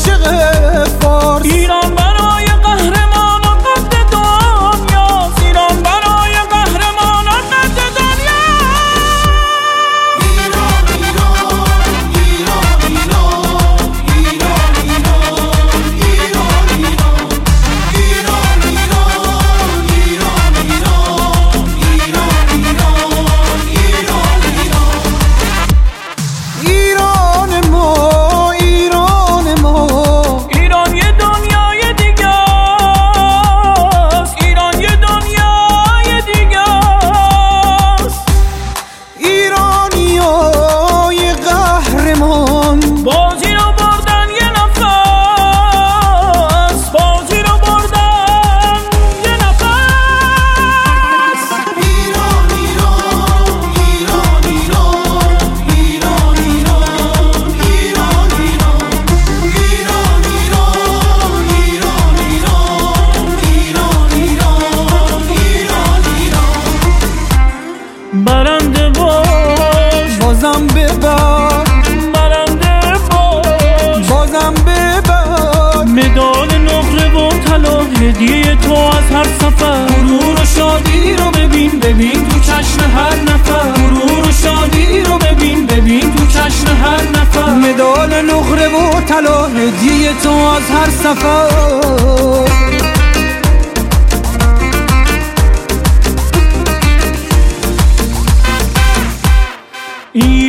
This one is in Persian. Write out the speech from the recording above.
عاشق فارس. ایران برای قهرمانان قد دنیاست، ایران برای قهرمانان قد دنیاست. ایران ایران ایران ایران ایران ایران ایران ایران ایران ایران ایران ایران ایران ایران ایران ایران ما ایران یه دنیای دیگه است، ایران یه دنیای دیگه است. ایرانیای قهرمان بازی رو بردن یه نفس، بازی رو بردن یه نفس. ایران ایران ایران ایران ایران ایران ایران ایران ایران ایران ایران ایران برنده باش بازم ببر، برنده باش بازم ببر. مدال نقره و طلا هدیه تو از هر سفر. غرور و شادی رو ببین ببین تو چشم هر نفر. غرور و شادی رو ببین ببین تو چشم هر نفر. مدال نقره و طلا هدیه تو از هر سفر. این